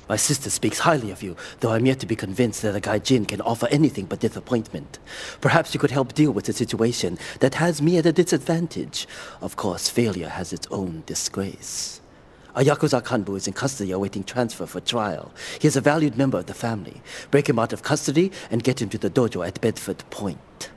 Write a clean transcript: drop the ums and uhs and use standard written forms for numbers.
My sister speaks highly of you, though I'm yet to be convinced that a Gaijin can offer anything but disappointment. Perhaps you could help deal with a situation that has me at a disadvantage. Of course, failure has its own disgrace. A Yakuza Kanbu is in custody awaiting transfer for trial. He is a valued member of the family. Break him out of custody and get him to the dojo at Bedford Point.